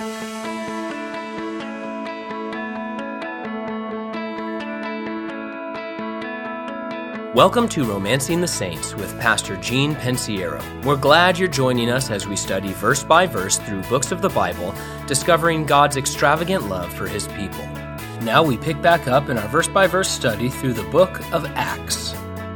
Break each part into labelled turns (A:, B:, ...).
A: Welcome to Romancing the Saints with Pastor Gene Pensiero. We're glad you're joining us as we study verse by verse through books of the Bible, discovering God's extravagant love for His people. Now we pick back up in our verse by verse study through the book of Acts.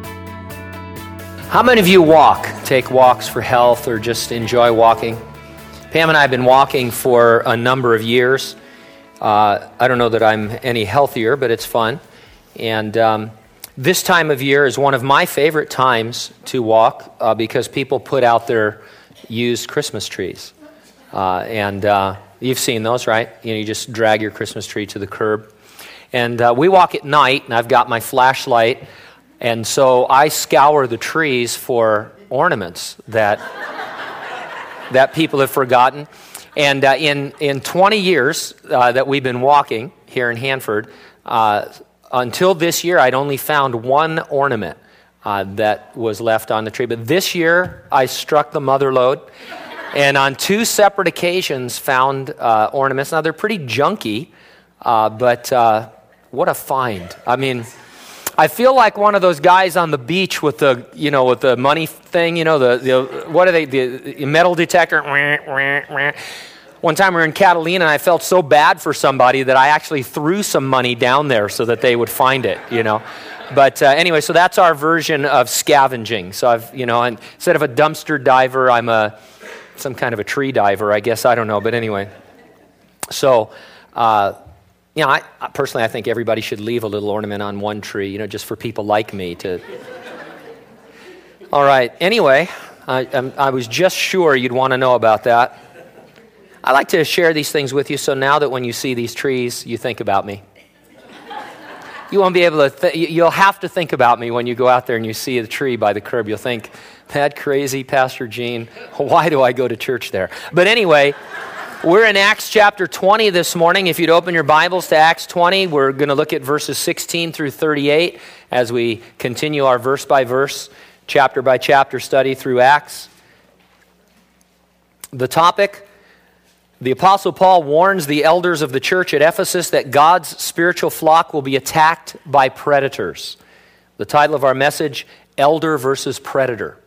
B: How many of you take walks for health, or just enjoy walking? Pam and I have been walking for a number of years. I don't know that I'm any healthier, but it's fun. And this time of year is one of my favorite times to walk because people put out their used Christmas trees. And you've seen those, right? You just drag your Christmas tree to the curb. And we walk at night, and I've got my flashlight, and so I scour the trees for ornaments that people have forgotten. And in 20 years that we've been walking here in Hanford, until this year, I'd only found one ornament that was left on the tree. But this year, I struck the mother lode, and on two separate occasions found ornaments. Now, they're pretty junky, but what a find. I mean, I feel like one of those guys on the beach with the money thing, what are they, the metal detector. One time we were in Catalina, and I felt so bad for somebody that I actually threw some money down there so that they would find it, But anyway, so that's our version of scavenging. So and instead of a dumpster diver, I'm some kind of a tree diver, I guess. I don't know, but anyway. So, I personally, I think everybody should leave a little ornament on one tree, just for people like me to. All right. Anyway, I was just sure you'd want to know about that. I like to share these things with you, so now that when you see these trees, you think about me. You won't be able to. You'll have to think about me when you go out there and you see the tree by the curb. You'll think, that crazy Pastor Gene, why do I go to church there? But anyway, we're in Acts chapter 20 this morning. If you'd open your Bibles to Acts 20, we're going to look at verses 16 through 38 as we continue our verse by verse, chapter by chapter study through Acts. The topic: the Apostle Paul warns the elders of the church at Ephesus that God's spiritual flock will be attacked by predators. The title of our message: Elder versus Predator.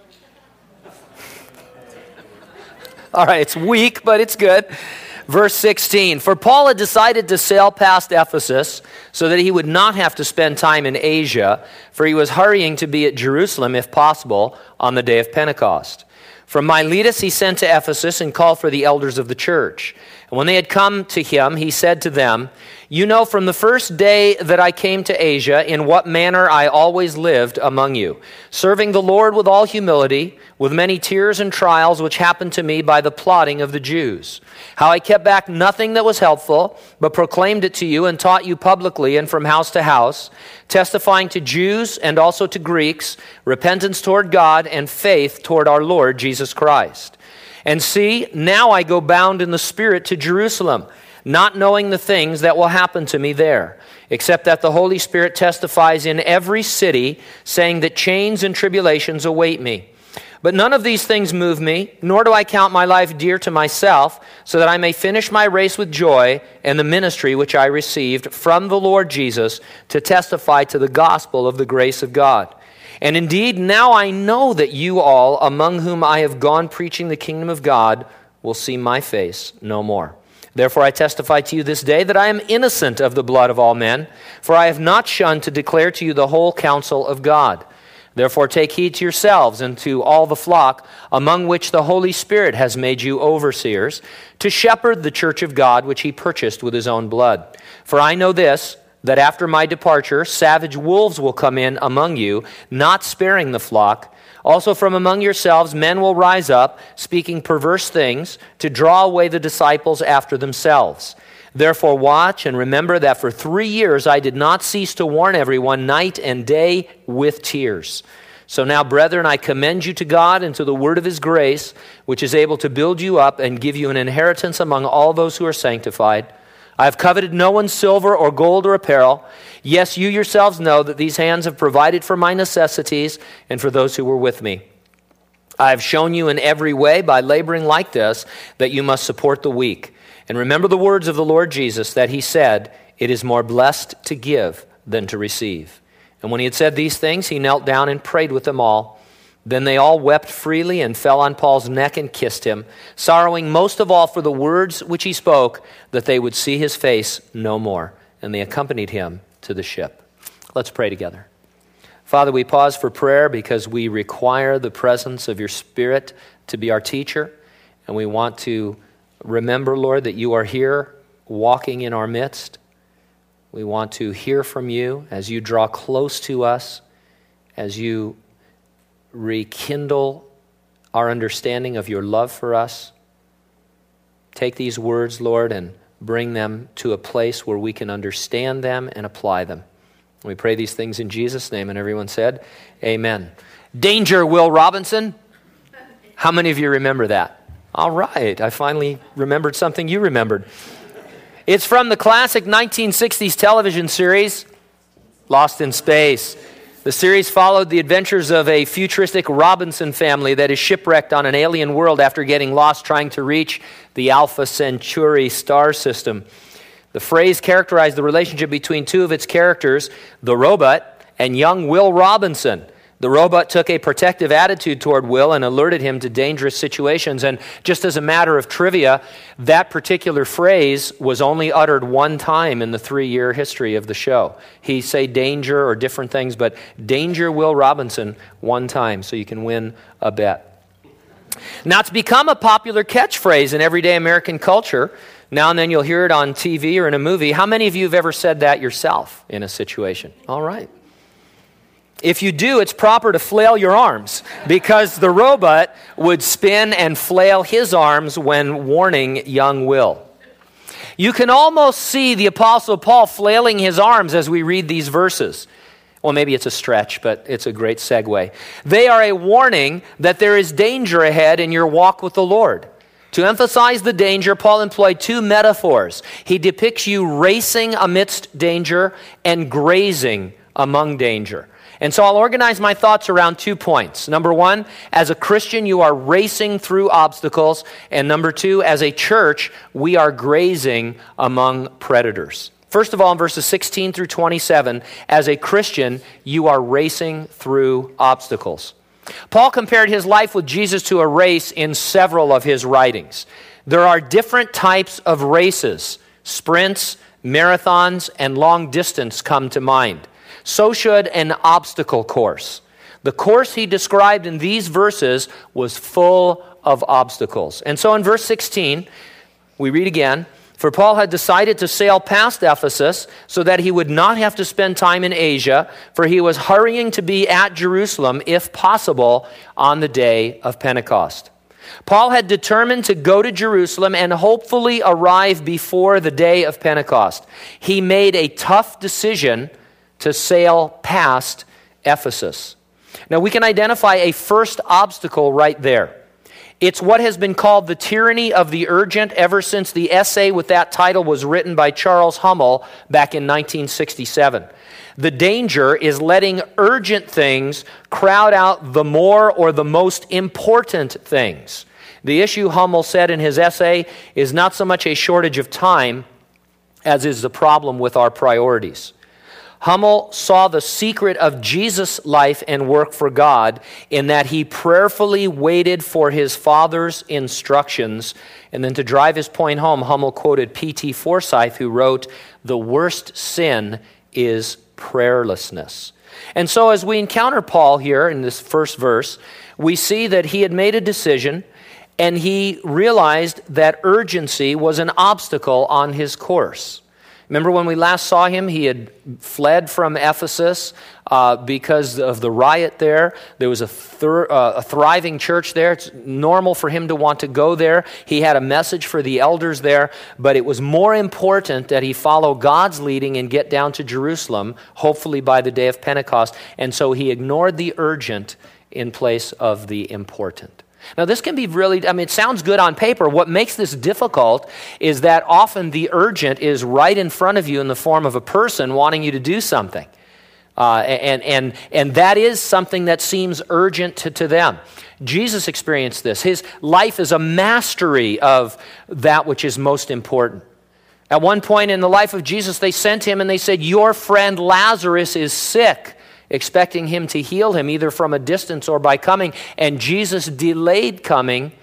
B: All right, it's weak, but it's good. Verse 16, for Paul had decided to sail past Ephesus so that he would not have to spend time in Asia, for he was hurrying to be at Jerusalem, if possible, on the day of Pentecost. From Miletus he sent to Ephesus and called for the elders of the church. And when they had come to him, he said to them, you know from the first day that I came to Asia in what manner I always lived among you, serving the Lord with all humility, with many tears and trials which happened to me by the plotting of the Jews. How I kept back nothing that was helpful, but proclaimed it to you and taught you publicly and from house to house, testifying to Jews and also to Greeks, repentance toward God and faith toward our Lord Jesus Christ. And see, now I go bound in the Spirit to Jerusalem, not knowing the things that will happen to me there, except that the Holy Spirit testifies in every city, saying that chains and tribulations await me. But none of these things move me, nor do I count my life dear to myself, so that I may finish my race with joy and the ministry which I received from the Lord Jesus to testify to the gospel of the grace of God. And indeed, now I know that you all, among whom I have gone preaching the kingdom of God, will see my face no more. Therefore I testify to you this day that I am innocent of the blood of all men, for I have not shunned to declare to you the whole counsel of God. Therefore take heed to yourselves and to all the flock, among which the Holy Spirit has made you overseers, to shepherd the church of God, which he purchased with his own blood. For I know this, that after my departure, savage wolves will come in among you, not sparing the flock. Also from among yourselves men will rise up, speaking perverse things, to draw away the disciples after themselves. Therefore watch and remember that for 3 years I did not cease to warn everyone night and day with tears. So now, brethren, I commend you to God and to the word of his grace, which is able to build you up and give you an inheritance among all those who are sanctified. I have coveted no one's silver or gold or apparel. Yes, you yourselves know that these hands have provided for my necessities and for those who were with me. I have shown you in every way by laboring like this that you must support the weak. And remember the words of the Lord Jesus that he said, it is more blessed to give than to receive. And when he had said these things, he knelt down and prayed with them all. Then they all wept freely and fell on Paul's neck and kissed him, sorrowing most of all for the words which he spoke, that they would see his face no more. And they accompanied him to the ship. Let's pray together. Father, we pause for prayer because we require the presence of your Spirit to be our teacher. And we want to remember, Lord, that you are here walking in our midst. We want to hear from you as you draw close to us, as you rekindle our understanding of your love for us. Take these words, Lord, and bring them to a place where we can understand them and apply them. We pray these things in Jesus' name, and everyone said, amen. Danger, Will Robinson. How many of you remember that? All right, I finally remembered something you remembered. It's from the classic 1960s television series, Lost in Space. The series followed the adventures of a futuristic Robinson family that is shipwrecked on an alien world after getting lost trying to reach the Alpha Centauri star system. The phrase characterized the relationship between two of its characters, the robot and young Will Robinson. The robot took a protective attitude toward Will and alerted him to dangerous situations. And just as a matter of trivia, that particular phrase was only uttered one time in the 3-year history of the show. He say danger or different things, but danger Will Robinson one time, so you can win a bet. Now, it's become a popular catchphrase in everyday American culture. Now and then you'll hear it on TV or in a movie. How many of you have ever said that yourself in a situation? All right. If you do, it's proper to flail your arms because the robot would spin and flail his arms when warning young Will. You can almost see the Apostle Paul flailing his arms as we read these verses. Well, maybe it's a stretch, but it's a great segue. They are a warning that there is danger ahead in your walk with the Lord. To emphasize the danger, Paul employed two metaphors. He depicts you racing amidst danger and grazing among danger. And so I'll organize my thoughts around 2 points. Number one, as a Christian, you are racing through obstacles. And number two, as a church, we are grazing among predators. First of all, in verses 16 through 27, as a Christian, you are racing through obstacles. Paul compared his life with Jesus to a race in several of his writings. There are different types of races. Sprints, marathons, and long distance come to mind. So should an obstacle course. The course he described in these verses was full of obstacles. And so in verse 16, we read again, for Paul had decided to sail past Ephesus so that he would not have to spend time in Asia, for he was hurrying to be at Jerusalem, if possible, on the day of Pentecost. Paul had determined to go to Jerusalem and hopefully arrive before the day of Pentecost. He made a tough decision to sail past Ephesus. Now we can identify a first obstacle right there. It's what has been called the tyranny of the urgent ever since the essay with that title was written by Charles Hummel back in 1967. The danger is letting urgent things crowd out the more or the most important things. The issue, Hummel said in his essay, is not so much a shortage of time as is the problem with our priorities. Hummel saw the secret of Jesus' life and work for God in that he prayerfully waited for his Father's instructions. And then to drive his point home, Hummel quoted P.T. Forsyth, who wrote, "The worst sin is prayerlessness." And so as we encounter Paul here in this first verse, we see that he had made a decision and he realized that urgency was an obstacle on his course. Remember when we last saw him, he had fled from Ephesus because of the riot there. There was a thriving church there. It's normal for him to want to go there. He had a message for the elders there, but it was more important that he follow God's leading and get down to Jerusalem, hopefully by the day of Pentecost. And so he ignored the urgent in place of the important. Now, this can be really, it sounds good on paper. What makes this difficult is that often the urgent is right in front of you in the form of a person wanting you to do something. And that is something that seems urgent to them. Jesus experienced this. His life is a mastery of that which is most important. At one point in the life of Jesus, they sent him and they said, "Your friend Lazarus is sick," expecting him to heal him either from a distance or by coming. And Jesus delayed coming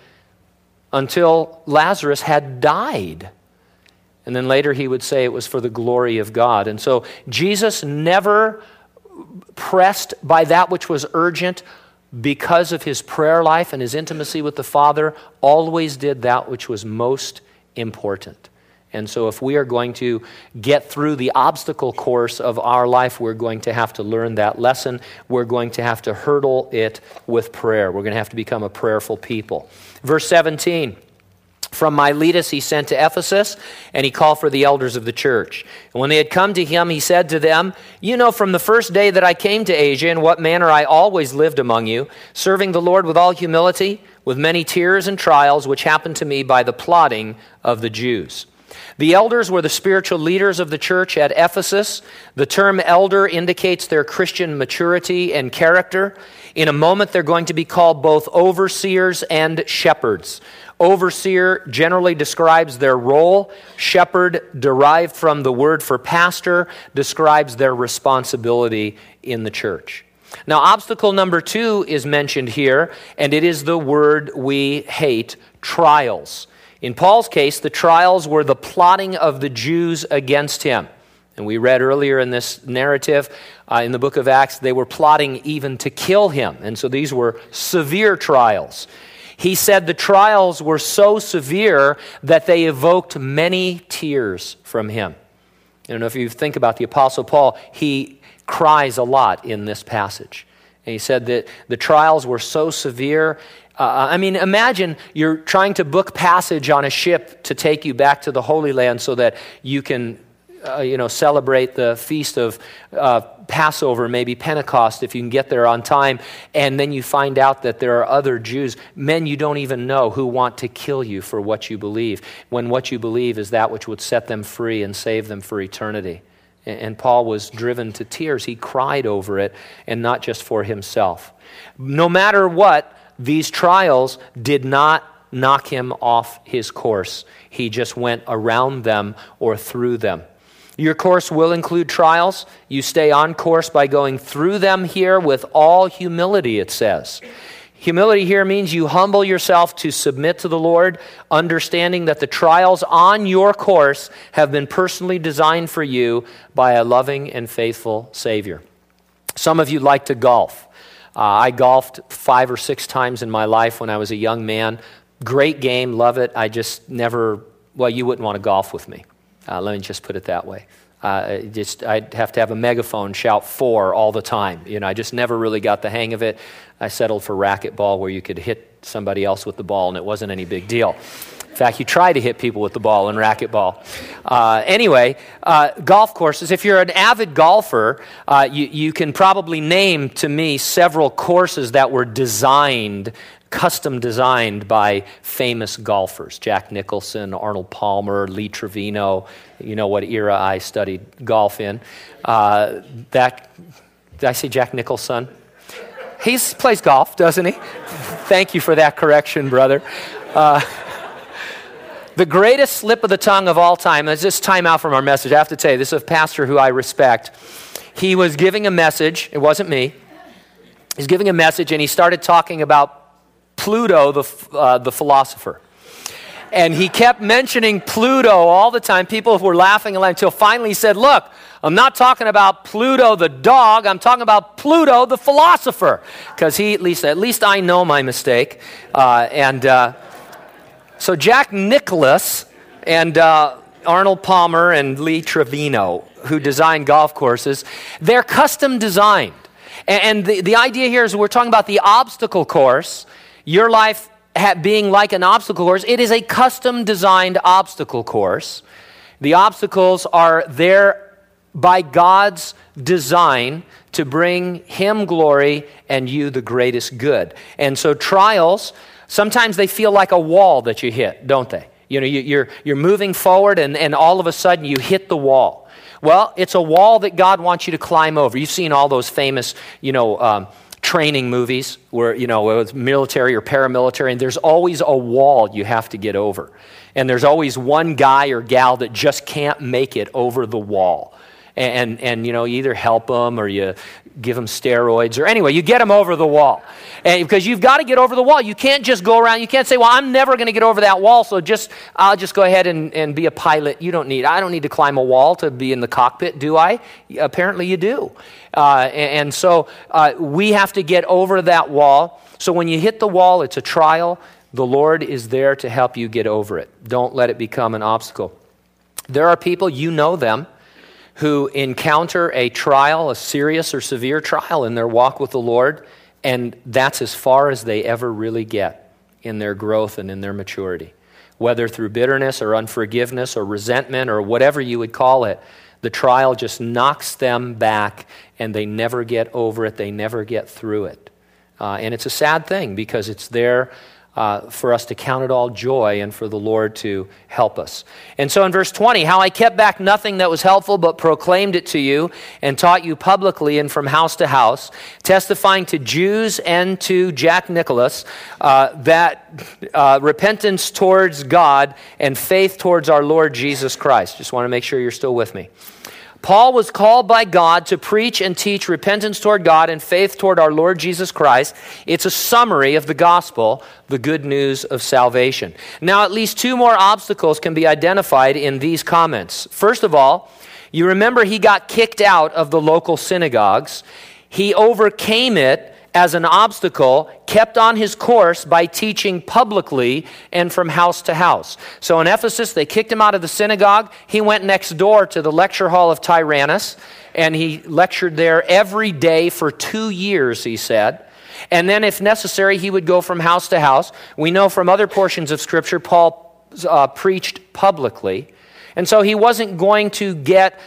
B: until Lazarus had died. And then later he would say it was for the glory of God. And so Jesus never pressed by that which was urgent because of his prayer life and his intimacy with the Father, always did that which was most important. And so if we are going to get through the obstacle course of our life, we're going to have to learn that lesson. We're going to have to hurdle it with prayer. We're going to have to become a prayerful people. Verse 17, "From Miletus he sent to Ephesus, and he called for the elders of the church. And when they had come to him, he said to them, 'You know from the first day that I came to Asia in what manner I always lived among you, serving the Lord with all humility, with many tears and trials, which happened to me by the plotting of the Jews.'" The elders were the spiritual leaders of the church at Ephesus. The term elder indicates their Christian maturity and character. In a moment, they're going to be called both overseers and shepherds. Overseer generally describes their role. Shepherd, derived from the word for pastor, describes their responsibility in the church. Now, obstacle number 2 is mentioned here, and it is the word we hate, trials. In Paul's case, the trials were the plotting of the Jews against him. And we read earlier in this narrative, in the book of Acts, they were plotting even to kill him. And so these were severe trials. He said the trials were so severe that they evoked many tears from him. I don't know if you think about the Apostle Paul, he cries a lot in this passage. And he said that the trials were so severe. Imagine you're trying to book passage on a ship to take you back to the Holy Land so that you can, celebrate the feast of Passover, maybe Pentecost, if you can get there on time. And then you find out that there are other Jews, men you don't even know, who want to kill you for what you believe, when what you believe is that which would set them free and save them for eternity. And Paul was driven to tears. He cried over it, and not just for himself. No matter what, these trials did not knock him off his course. He just went around them or through them. Your course will include trials. You stay on course by going through them here with all humility, it says. Humility here means you humble yourself to submit to the Lord, understanding that the trials on your course have been personally designed for you by a loving and faithful Savior. Some of you like to golf. I golfed 5 or 6 times in my life when I was a young man. Great game, love it. I just never, you wouldn't want to golf with me. Let me just put it that way. I'd have to have a megaphone shout 4 all the time. I just never really got the hang of it. I settled for racquetball where you could hit somebody else with the ball and it wasn't any big deal. In fact, you try to hit people with the ball in racquetball. Golf courses. If you're an avid golfer, you can probably name to me several courses that were custom designed by famous golfers. Jack Nicholson, Arnold Palmer, Lee Trevino. You know what era I studied golf in. Did I say Jack Nicholson? He plays golf, doesn't he? Thank you for that correction, brother. The greatest slip of the tongue of all time, is this time out from our message. I have to tell you, this is a pastor who I respect. He was giving a message. It wasn't me. He's giving a message, and he started talking about Pluto, the philosopher. And he kept mentioning Pluto all the time. People were laughing until finally he said, "Look, I'm not talking about Pluto the dog. I'm talking about Pluto the philosopher." Because at least I know my mistake. So Jack Nicklaus and Arnold Palmer and Lee Trevino, who designed golf courses, they're custom designed. And the idea here is we're talking about the obstacle course. Your life being like an obstacle course, it is a custom designed obstacle course. The obstacles are there by God's design to bring Him glory and you the greatest good. And so trials, sometimes they feel like a wall that you hit, don't they? You're moving forward and all of a sudden you hit the wall. Well, it's a wall that God wants you to climb over. You've seen all those famous, training movies where, whether it's military or paramilitary, and there's always a wall you have to get over. And there's always one guy or gal that just can't make it over the wall. And you either help them or you give them steroids, or anyway, you get them over the wall. And because you've got to get over the wall. You can't just go around. You can't say, well, I'm never going to get over that wall, so I'll just go ahead and be a pilot. I don't need to climb a wall to be in the cockpit, do I? Apparently you do. So we have to get over that wall. So when you hit the wall, it's a trial. The Lord is there to help you get over it. Don't let it become an obstacle. There are people, you know them, who encounter a trial, a serious or severe trial in their walk with the Lord, and that's as far as they ever really get in their growth and in their maturity. Whether through bitterness or unforgiveness or resentment or whatever you would call it, the trial just knocks them back and they never get over it, they never get through it. And it's a sad thing because it's there for us to count it all joy and for the Lord to help us. And so in verse 20, how I kept back nothing that was helpful but proclaimed it to you and taught you publicly and from house to house, testifying to Jews and to Jack Nicholas that repentance towards God and faith towards our Lord Jesus Christ. Just want to make sure you're still with me. Paul was called by God to preach and teach repentance toward God and faith toward our Lord Jesus Christ. It's a summary of the gospel, the good news of salvation. Now, at least two more obstacles can be identified in these comments. First of all, you remember he got kicked out of the local synagogues. He overcame it as an obstacle, kept on his course by teaching publicly and from house to house. So in Ephesus, they kicked him out of the synagogue. He went next door to the lecture hall of Tyrannus, and he lectured there every day for 2 years, he said. And then if necessary, he would go from house to house. We know from other portions of Scripture, Paul preached publicly. And so he wasn't going to get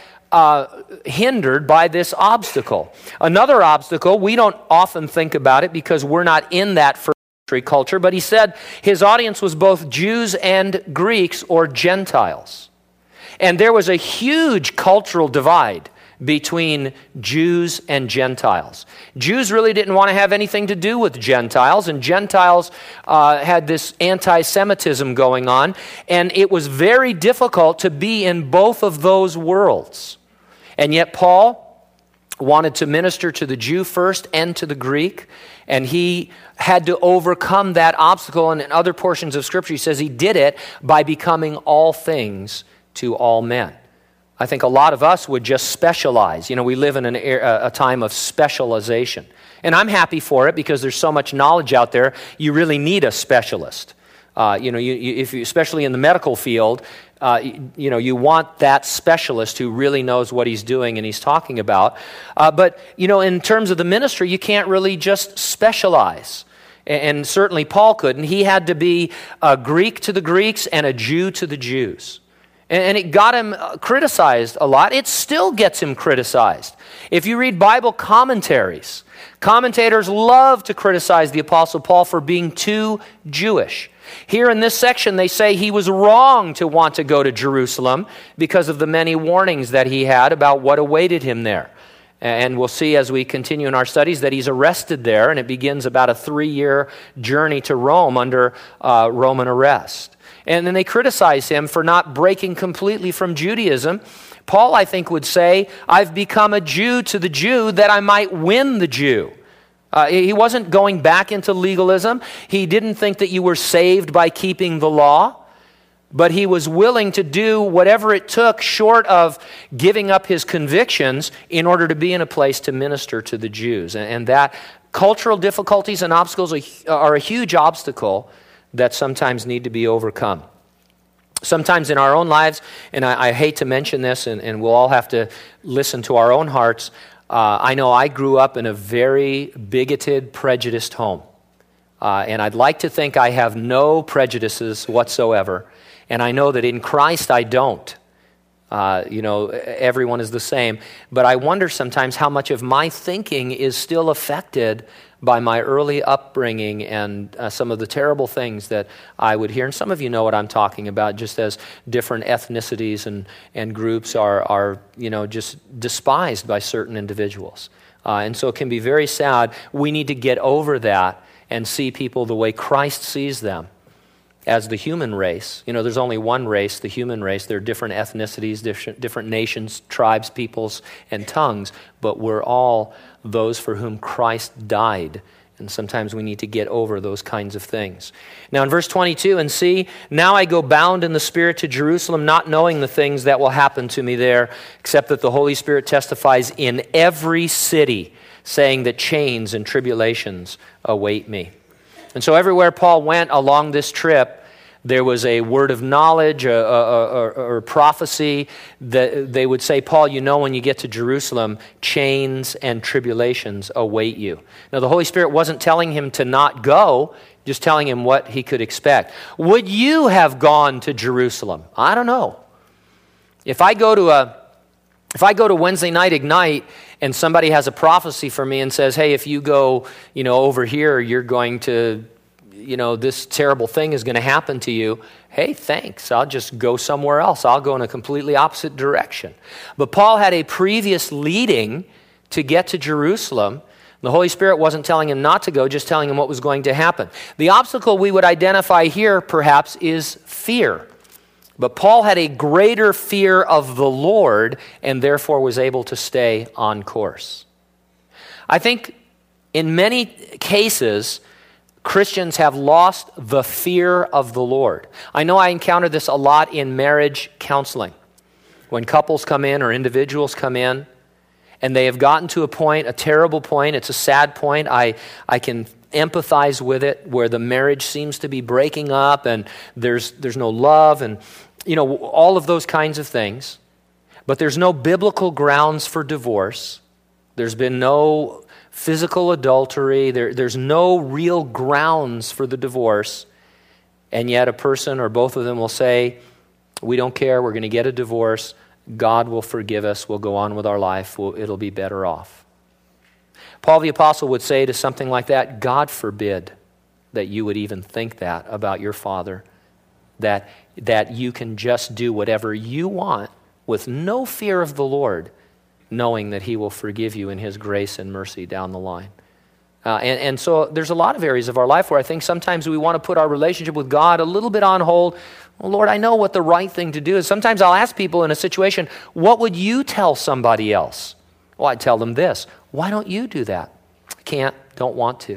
B: hindered by this obstacle. Another obstacle, we don't often think about it because we're not in that first century culture, but he said his audience was both Jews and Greeks or Gentiles. And there was a huge cultural divide between Jews and Gentiles. Jews really didn't want to have anything to do with Gentiles, and Gentiles had this anti-Semitism going on, and it was very difficult to be in both of those worlds. And yet Paul wanted to minister to the Jew first and to the Greek, and he had to overcome that obstacle. And in other portions of Scripture, he says he did it by becoming all things to all men. I think a lot of us would just specialize. We live in a time of specialization. And I'm happy for it because there's so much knowledge out there, you really need a specialist. Especially in the medical field, you want that specialist who really knows what he's doing and he's talking about. But in terms of the ministry, you can't really just specialize. And certainly Paul couldn't. He had to be a Greek to the Greeks and a Jew to the Jews. And it got him criticized a lot. It still gets him criticized. If you read Bible commentaries, commentators love to criticize the Apostle Paul for being too Jewish. Here in this section, they say he was wrong to want to go to Jerusalem because of the many warnings that he had about what awaited him there. And we'll see as we continue in our studies that he's arrested there, and it begins about a 3-year journey to Rome under Roman arrest. And then they criticize him for not breaking completely from Judaism. Paul, I think, would say, I've become a Jew to the Jew that I might win the Jew. He wasn't going back into legalism. He didn't think that you were saved by keeping the law, but he was willing to do whatever it took short of giving up his convictions in order to be in a place to minister to the Jews. And that cultural difficulties and obstacles are a huge obstacle that sometimes need to be overcome. Sometimes in our own lives, and I hate to mention this, and we'll all have to listen to our own hearts, I know I grew up in a very bigoted, prejudiced home. And I'd like to think I have no prejudices whatsoever. And I know that in Christ I don't. Everyone is the same. But I wonder sometimes how much of my thinking is still affected by my early upbringing and some of the terrible things that I would hear. And some of you know what I'm talking about, just as different ethnicities and groups are just despised by certain individuals. And so it can be very sad. We need to get over that and see people the way Christ sees them, as the human race. You know, there's only one race, the human race. There are different ethnicities, different nations, tribes, peoples, and tongues, but we're all those for whom Christ died. And sometimes we need to get over those kinds of things. Now in verse 22, and see, now I go bound in the Spirit to Jerusalem, not knowing the things that will happen to me there, except that the Holy Spirit testifies in every city, saying that chains and tribulations await me. And so everywhere Paul went along this trip, there was a word of knowledge or prophecy that they would say, Paul, you know, when you get to Jerusalem, chains and tribulations await you. Now, the Holy Spirit wasn't telling him to not go, just telling him what he could expect. Would you have gone to Jerusalem? I don't know. If I go to Wednesday night Ignite and somebody has a prophecy for me and says, hey, if you go, over here, you're going to, this terrible thing is going to happen to you. Hey, thanks. I'll just go somewhere else. I'll go in a completely opposite direction. But Paul had a previous leading to get to Jerusalem. The Holy Spirit wasn't telling him not to go, just telling him what was going to happen. The obstacle we would identify here, perhaps, is fear. But Paul had a greater fear of the Lord and therefore was able to stay on course. I think in many cases, Christians have lost the fear of the Lord. I know I encounter this a lot in marriage counseling. When couples come in or individuals come in and they have gotten to a point, a terrible point, it's a sad point, I can empathize with it, where the marriage seems to be breaking up and there's no love and all of those kinds of things. But there's no biblical grounds for divorce. There's been no physical adultery. There's no real grounds for the divorce. And yet a person or both of them will say, we don't care, we're going to get a divorce. God will forgive us. We'll go on with our life. It'll be better off. Paul the Apostle would say to something like that, God forbid that you would even think that about your father, that you can just do whatever you want with no fear of the Lord, knowing that he will forgive you in his grace and mercy down the line. And so there's a lot of areas of our life where I think sometimes we want to put our relationship with God a little bit on hold. Well, Lord, I know what the right thing to do is. Sometimes I'll ask people in a situation, what would you tell somebody else? Well, I'd tell them this. Why don't you do that? I can't, don't want to.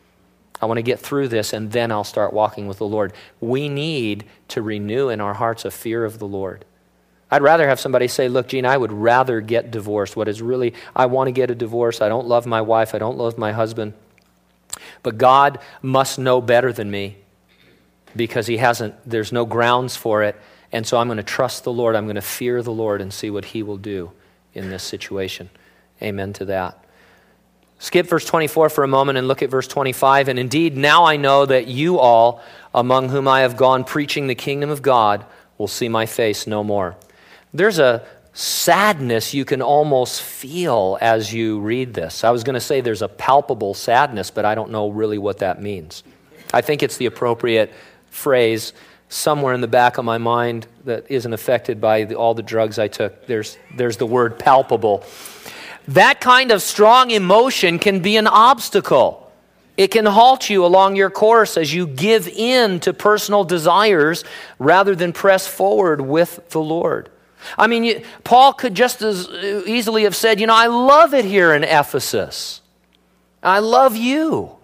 B: I want to get through this and then I'll start walking with the Lord. We need to renew in our hearts a fear of the Lord. I'd rather have somebody say, look, Gene, I would rather get divorced. I want to get a divorce. I don't love my wife. I don't love my husband. But God must know better than me because there's no grounds for it. And so I'm going to trust the Lord. I'm going to fear the Lord and see what he will do in this situation. Amen to that. Skip verse 24 for a moment and look at verse 25. And indeed, now I know that you all, among whom I have gone preaching the kingdom of God, will see my face no more. There's a sadness you can almost feel as you read this. I was going to say there's a palpable sadness, but I don't know really what that means. I think it's the appropriate phrase somewhere in the back of my mind that isn't affected by all the drugs I took. There's the word palpable. That kind of strong emotion can be an obstacle. It can halt you along your course as you give in to personal desires rather than press forward with the Lord. I mean, Paul could just as easily have said, I love it here in Ephesus. I love you.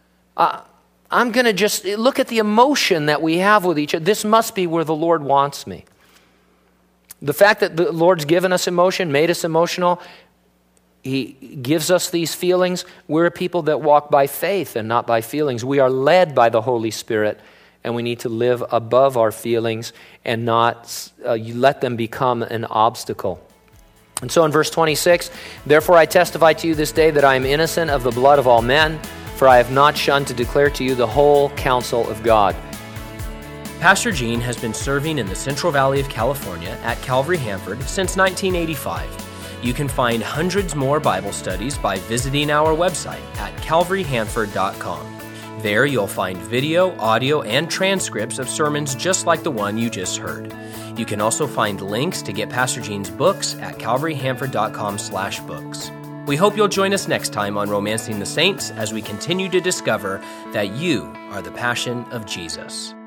B: I'm going to just look at the emotion that we have with each other. This must be where the Lord wants me. The fact that the Lord's given us emotion, made us emotional, he gives us these feelings. We're a people that walk by faith and not by feelings. We are led by the Holy Spirit, and we need to live above our feelings and not let them become an obstacle. And so in verse 26, therefore I testify to you this day that I am innocent of the blood of all men, for I have not shunned to declare to you the whole counsel of God.
A: Pastor Gene has been serving in the Central Valley of California at Calvary Hanford since 1985. You can find hundreds more Bible studies by visiting our website at calvaryhanford.com. There you'll find video, audio, and transcripts of sermons just like the one you just heard. You can also find links to get Pastor Gene's books at calvaryhanford.com/books. We hope you'll join us next time on Romancing the Saints as we continue to discover that you are the passion of Jesus.